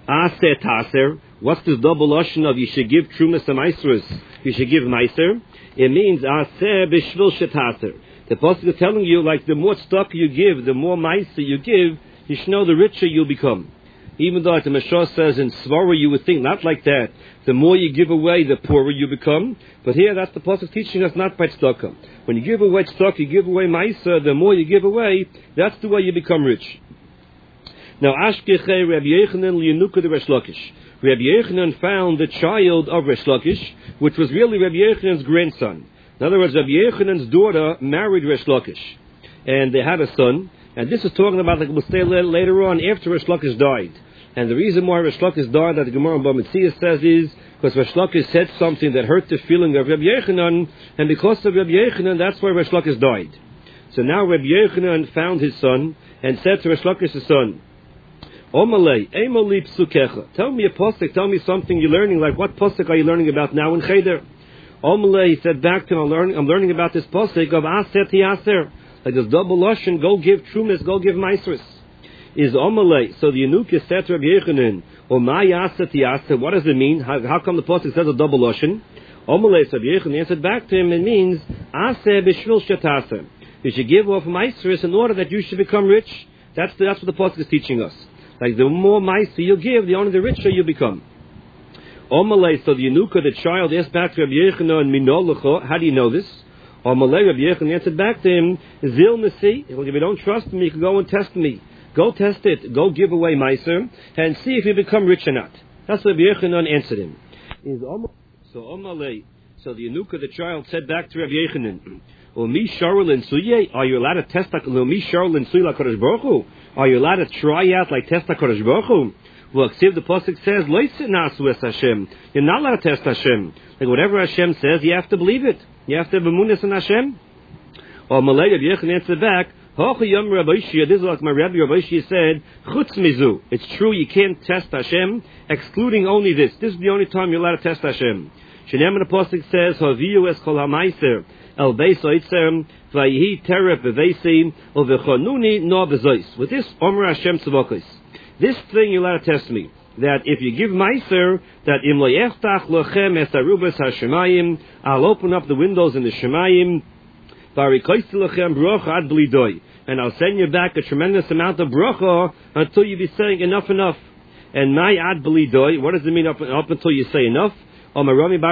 Aser taser. What's this double lashon of you should give trumas and maisrus? You should give meiser. It means aser b'shvil shetaser. The pasuk is telling you, like, the more stock you give, the more meiser you give, you should know the richer you'll become. Even though, like the Mashah says in Svara, you would think not like that. The more you give away, the poorer you become. But here, that's the pasuk teaching us not by tzedakah. When you give away tzedakah, you give away meiser. The more you give away, that's the way you become rich. Now, Ashkechei Rabbi Yochanan li'Yenuka de Resh Lakish. Rabbi Yochanan found the child of Resh Lakish, which was really Rabbi Yochanan's grandson. In other words, Rabbi Yochanan's daughter married Resh Lakish, and they had a son. And this is talking about, like we'll say later on, after Resh Lakish died. And the reason why Resh Lakish died, that the Gemara in Bava Metzia says, is because Resh Lakish said something that hurt the feeling of Rabbi Yochanan, and because of Rabbi Yochanan, that's why Resh Lakish died. So now Rabbi Yochanan found his son and said to Resh Lakish's son, Omalei, Emoli Psukecha. Tell me a pasuk, tell me something you're learning, like what pasuk are you learning about now in Cheder? Omalei, he said back to him, I'm learning about this pasuk of Aser Tiaser. Like this double lashon, go give trumas, go give maisrus. Is Omalei, so the Yenuka said to Rabbi Yochanan, Omay Aser Tiaser, what does it mean? How come the pasuk says a double lashon? Omalei, so Rabbi Yochanan answered back to him, it means Aser B'shvil Shetaser. You should give off maisrus in order that you should become rich. That's what the pasuk is teaching us. Like the more meiser you give, the only the richer you become. Omalei, so the Yenuka, the child, asked back to Rabbi Yochanan, Minolacha, how do you know this? Omalei, Rabbi Yochanan answered back to him, Zil Nasi, if you don't trust me, you can go and test me. Go test it, go give away meiser, and see if you become rich or not. That's what Rabbi Yochanan answered him. So Omalei, so the Yenuka, the child, said back to Rabbi Yochanan, are you allowed to test Are you allowed to try out like test HaKadosh Baruch Hu? Well, the pasuk says, you're not allowed to test Hashem. Like whatever Hashem says, you have to believe it. You have to have emunah in Hashem. Or Malay Rabbi Yochanan answered back, this is like my Rabbi Shia said, Chutz mizu. It's true, you can't test Hashem, excluding only this. This is the only time you're allowed to test Hashem. Shenem in the pasuk says, Haviyu es kol ha'maiser el beis oitzem vayhi teref beveisi uvechonuni no bezois. With this, Omer Hashem tzavokos. This thing you're allowed to test me. That if you give meiser, that im lo yechtach lochem es arubas hashemayim, I'll open up the windows in the shemayim, varikoisi lochem brocha ad blidoi, and I'll send you back a tremendous amount of brocha until you be saying enough. And my ad blidoi, what does it mean up until you say enough? Until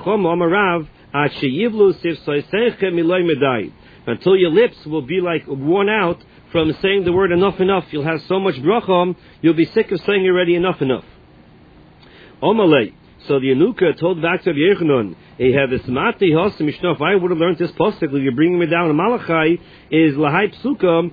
your lips will be like worn out from saying the word enough. You'll have so much bracha, you'll be sick of saying already enough. Omalei. So the Yenuka told back to Rabbi Yochanan, if I would have learned this pasuk, you're bringing me down to Malachi, is lahai psuka,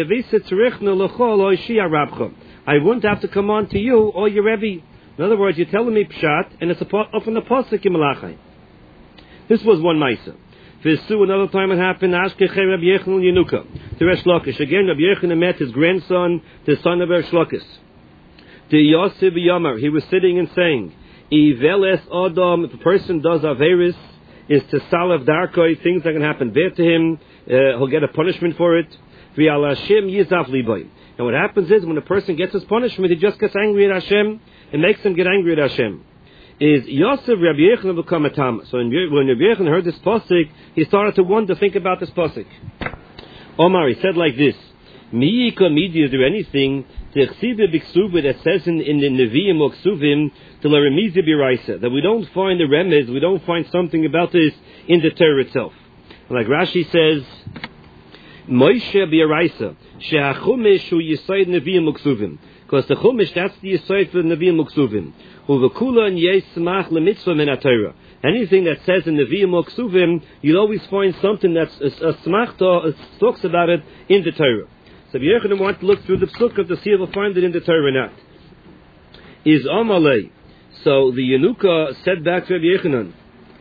I wouldn't have to come on to you or your Rebbe. In other words, you're telling me pshat, and it's up in the pasuk in Malachai. This was one ma'isa. V'su, another time it happened, Ashkechei Rabbi Yochanan Yenuka, to Resh Lakish. Again, Rabbi Yochanan met his grandson, the son of Resh Lakish. The Yosef Yamar, he was sitting and saying, Iveles Adam, if a person does Averis, is to Salav Darkoi, things that can happen bad to him, he'll get a punishment for it. V'al Hashem Yizaf Liboy. And what happens is, when a person gets his punishment, he just gets angry at Hashem, and makes him get angry at Hashem. Is Yosef Rabbi Yochanan become a tam? So when Rabbi Yochanan heard this pasuk, he started to wonder, think about this pasuk. Omar, he said like this: Mi'ika midi, is there anything that says in the Nevi'im or Ksuvim to la remizi biraisa, that we don't find a remez, we don't find something about this in the Torah itself? Like Rashi says, Moshe biraisa she'achumish hu yisaid Nevi'im or Ksuvim. Because the Chumash, that's the Yisayt for the Nevi'im Uksuvim. Uvekula and Yesmach leMitzvah min HaTorah. Anything that says in Nevi'im Uksuvim, you'll always find something that's a smachta, talks about it in the Torah. So if you're going to want to look through the Psukkah to see if you'll find it in the Torah or not. Is Amalei. So the Yenuka said back to Rabbi Yochanan,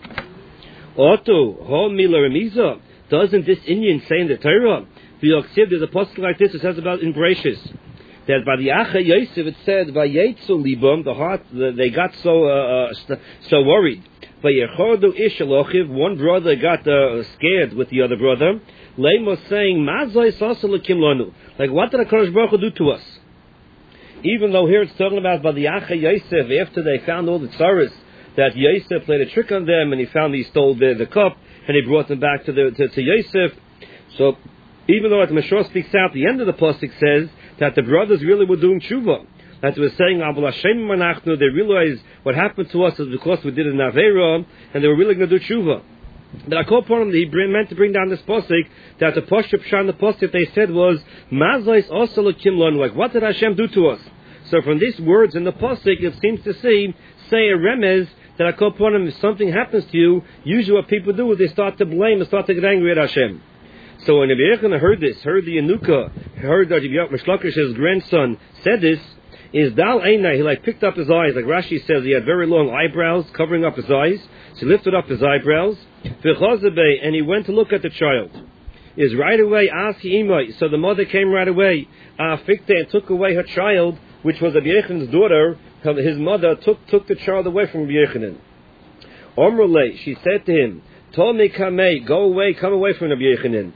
Oto, ha mila remiza. Doesn't this Indian say in the Torah? There's a pasuk like this, it says about in Bereshis, that by the Acha Yosef it said, Vayetzu libam, the heart, they got so worried. Vayechodu ish alochiv, one brother got scared with the other brother. Leim was saying, Mazai sasa lekim lanu. Like, what did HaKadosh Baruch Hu do to us? even though here it's talking about V'Yacha Yosef, after they found all the tzaras, that Yosef played a trick on them, and he found he stole the cup, and he brought them back to Yosef. So, even though the Mashor speaks out, the end of the pasuk says that the brothers really were doing tshuva. That they were saying, Abul Hashem Manachnu, they realized what happened to us is because we did an Aveira, and they were really going to do tshuva. But I call upon him, he meant to bring down this pasuk, that the Pashup Shan, the pasuk they said was, Mazais also Kimlon, like, what did Hashem do to us? So from these words in the pasuk, it seems to say a remez, that I call upon him, if something happens to you, usually what people do is they start to blame and start to get angry at Hashem. So when Rabbi Yechon heard the Yanuka, heard that Rish Lakish's grandson said this, is Dal Einai, he picked up his eyes, like Rashi says, he had very long eyebrows covering up his eyes, so he lifted up his eyebrows, and he went to look at the child. Is right away, so the mother came right away, and took away her child, which was Rabbi Yechon's daughter. His mother took the child away from Rabbi Yechonin. Omrele, she said to him, Tome kamei, go away, come away from Rabbi Yechonin.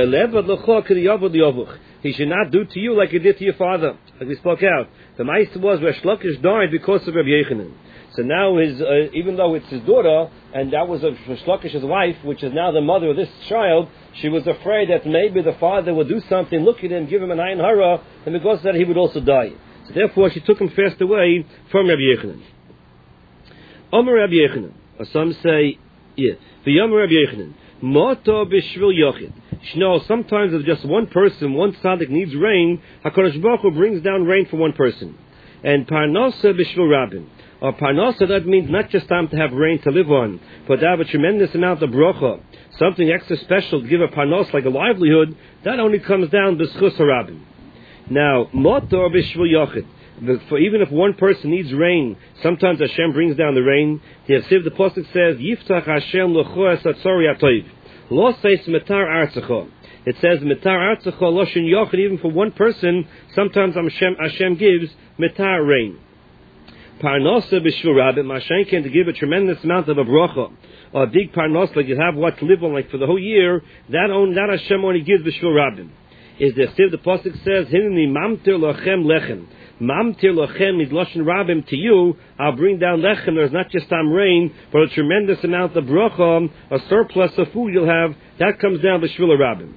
He should not do to you like he did to your father, like we spoke out. The Ma'aseh was where Shlokish died because of Rabbi Yechonin. So now even though it's his daughter, and that was Shlokish's wife, which is now the mother of this child, she was afraid that maybe the father would do something, look at him, give him an ayin hara, and because of that he would also die. So therefore she took him fast away from Rabbi Yechonin. Omer Rabbi Yechonin, or some say, yeah, the Omer Rabbi Yechonin, Moto b'shvil yochid. Sometimes if just one person, one tzaddik needs rain, HaKadosh Baruch Hu brings down rain for one person. And parnasa b'shvil rabin. Or parnasa, that means not just time to have rain to live on, but to have a tremendous amount of bracha, something extra special to give a parnas like a livelihood, that only comes down b'schus harabin. Now, motor b'shvil yochid. For even if one person needs rain, sometimes Hashem brings down the rain. The pasuk says, Yiftach Hashem l'cho es hatzori atoiv. Lo says metar artzecho. It says metar artzecho loshin yochid. Even for one person, sometimes Hashem gives metar rain. Parnasa b'shvil rabim. Hashem can to give a tremendous amount of a bracha, or a big parnas, like you have what to live on, like for the whole year. That Hashem only gives b'shvil rabim. Is the pasuk says, Hinni mamtir lochem lechem. Mamtir lochem is loshin rabim, to you I'll bring down lechem. There's not just rain, but a tremendous amount of bracha, a surplus of food you'll have. That comes down b'shvil rabim.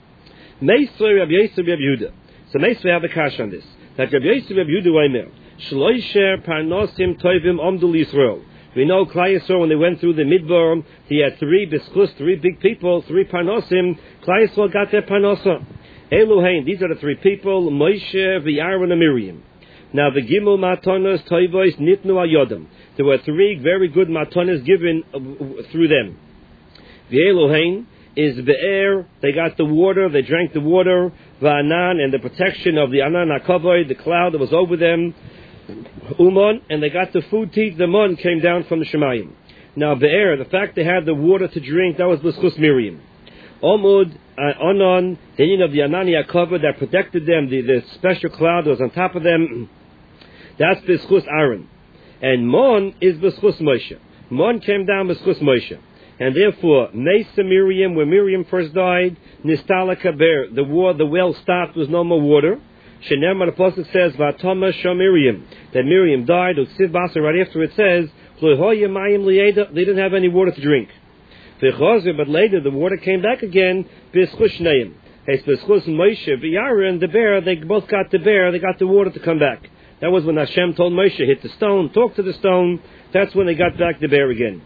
Meisrei Rabbi Yosef Rabbi Yehuda. So Meisrei have a kash on this. That Rabbi Yosef Rabbi Yehuda Omer Shloisher parnosim toivim omdul Yisrael. We know Klal Yisrael, when they went through the Midbar, he had three big people, three parnosim. Klal Yisrael got their parnosa. Elohein, these are the three people, Moshe, Aaron, and Miriam. Now the Gimel Matanos Toivos Nitnu Ayodam. There were three very good Matanos given through them. The Elohein is Be'er, they got the water, they drank the water, Va'anan, and the protection of the Anan HaKavod, the cloud that was over them, Umon, and they got the food to eat, the Mon came down from the Shemayim. Now Be'er, the fact they had the water to drink, that was B'schus Miriam. Omud, Onon, the union of the Anani HaKavod that protected them, the special cloud that was on top of them, that's B'schus Aaron. And Mon is B'schus Moshe. Mon came down B'schus Moshe. And therefore, Mesa Miriam, when Miriam first died, Nistala Kaber, the well stopped, was no more water. Shenemar, the pasuk says, Vatama Shah Miriam, that Miriam died. Uksiv Basa, right after it says, they didn't have any water to drink. But later the water came back again. B'schus Shneim, B'schus Moshe, V'Aaron, the bear, they both got the bear. They got the water to come back. That was when Hashem told Moshe, hit the stone, talk to the stone. That's when they got back the bear again.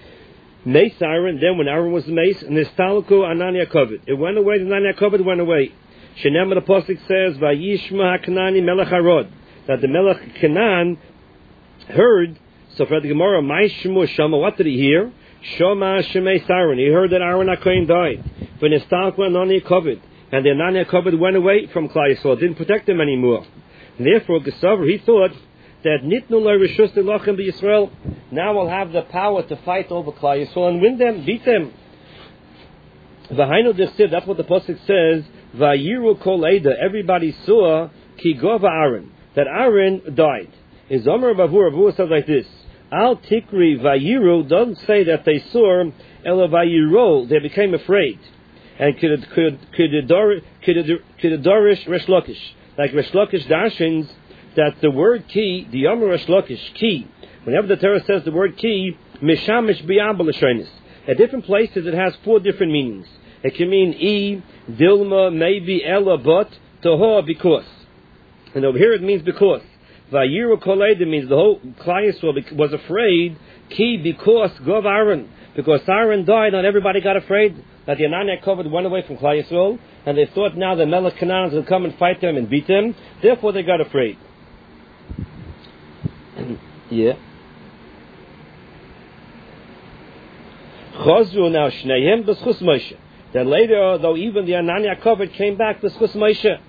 Mace Aaron, then when Aaron was the mace, Nistalaku Anani HaKavod. It went away, the Anani HaKavod went away. Shenem, the pasuk says, Vayishma HaKanani Melech Harod, that the Melech Canaan heard. So for the Gemara, Ma'ishmu Shama, what did he hear? Shama Shemei Aaron. He heard that Aaron HaKohen died. For Nistalaku Anani HaKavod, and the Anani HaKavod went away from Klal Yisrael, didn't protect them anymore. And therefore, Gesaver, he thought that Nitnu L'Rishus L'Lochem B'Yisrael, now we'll have the power to fight over Klal Yisrael and win them, beat them. V'hainu D'chsiv, that's what the pasuk says. Vayiru Kol Eida, everybody saw Ki Gova Aaron, that Aaron died. In Zomer Bavur says like this: Al Tikri Vayiru doesn't say that they saw, Ela Vayiru, they became afraid. And Kidadorish Resh Lakish, like Resh Lakish darshins, that the word ki, the Yomer Resh Lakish, ki, whenever the Torah says the word ki, mishamish biyam b'lashonis. At different places it has 4 different meanings. It can mean dilma, maybe, ella, but, toho, because. And over here it means because. Vayiru koledim means the whole Klal Yisrael was afraid, ki, because, gov Aaron. Because Aaron died, not everybody got afraid that the Anania covered went away from Klal Yisrael, and they thought now the Melech Canaan would come and fight them and beat them. Therefore they got afraid. Yeah. Chazru now Shneim b'schus Moshe. Then later, though even the Anania covered came back b'schus Moshe.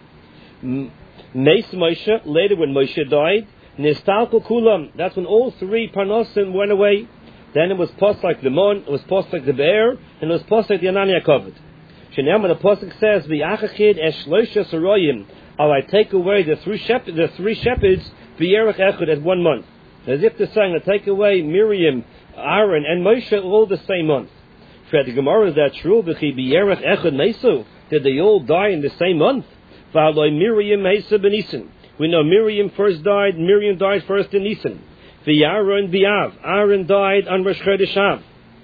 Meis Moshe, later when Moshe died, Nistalku Kulam, that's when all 3 Parnosim went away. Then it was post like the Mon, it was post like the Be'er, and it was post like the Anania covered. Shenam, when the Pasuk says, V'achachid eshloisha saroyim, I take away the 3 shepherds, v'yerach echad at 1 month. As if they're saying, I take away Miriam, Aaron, and Moshe all the same month. For the Gemara, is that true? V'yerach echad mesu, did they all die in the same month? V'aloi Miriam meisa b'Nisan. We know Miriam died first in Nisan. Aaron Bi'av. Aaron died on Rosh Chodesh Av.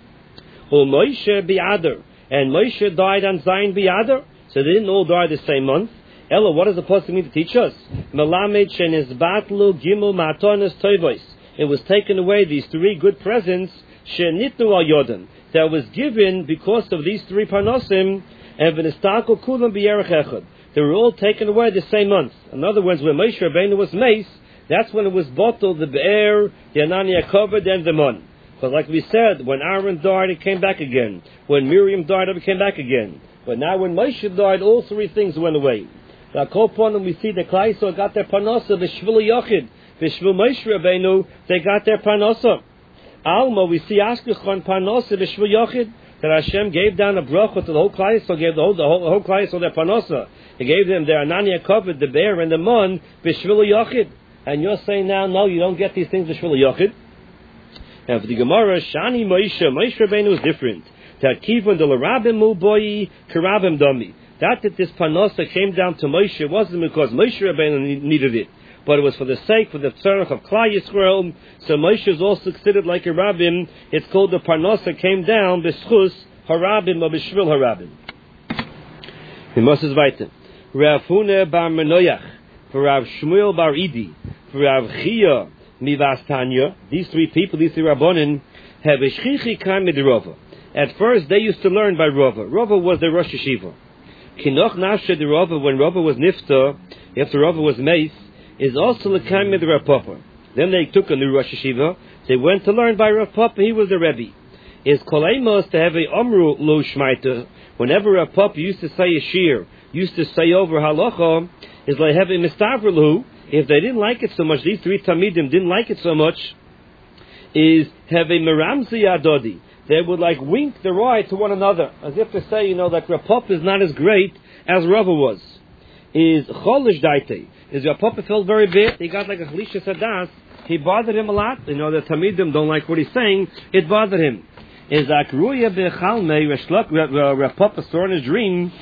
Moshe Bi'adar. And Moshe died on Zayin Bi'adar. So they didn't all die the same month. Ella, what does the Pasuk mean to teach us? Melamed shenizbatlu gimel matanos toivos. It was taken away, these 3 good presents, shenitnu al yodam, that was given because of these 3 parnosim, and v'nistalku kulam b'yerech echad. They were all taken away the same month. In other words, when Moshe Rabbeinu was mace, that's when it was bottled, the Be'er, the Anania covered, and the Mon. Because like we said, when Aaron died, it came back again. When Miriam died, it came back again. But now when Moshe died, all 3 things went away. Now, Kolpon, we see the Klal Yisrael got their Parnasa, the Shvul Yochid, the Shvul Moshe Rabbeinu, they got their Parnasa. Alma, we see Ashkechon Parnasa, the Shvul Yochid, that Hashem gave down a bracha to the whole Klal Yisrael, gave the whole Klal Yisrael their Parnasa. He gave them their Anania covered, the Be'er, and the Mon, the Shvul Yochid. And you're saying now, no, you don't get these things for Shvul Yochid. And for the Gemara, Shani Moshe Rabbeinu was different. That Kivon de l'Rabim Muboyi Karabim Dami. That this Parnasa came down to Moshe wasn't because Moshe Rabbeinu needed it, but it was for the tzarech of Klal Yisrael. So Moshe is also considered like a Rabbim. It's called the Parnasa came down b'schus harabim or b'shvil harabim. We must weiter. Rav Huna bar Menoyach, for Rav Shmuel bar Idi, for Rav Chia mivas Tanya. These 3 people, these 3 Rabbonim, have a shchichi kam mit Rava. At first, they used to learn by Rava. Rava was the Rosh Yeshiva. Kinoch nafshe the Rava, when Rava was nifta, after Rava was mace, is also l'kam mit Rav Papa. Then they took a new Rosh Yeshiva. They went to learn by Rav Papa. He was the Rebbe. Is koleimus to have a omru lo shmaita. Whenever Rav Papa used to say a shir, used to say over halacha, is like have a mistavrelu. If they didn't like it so much, these 3 Talmidim didn't like it so much, is have a meramzi adodi. They would like wink their eye to one another, as if to say, that Rav Papa is not as great as Rava was. Is cholish daite. Is Rav Papa felt very bad? He got like a chlisha sadas. He bothered him a lot. The Talmidim don't like what he's saying. It bothered him. Is akruya bechalmei Rav Papa saw in his dream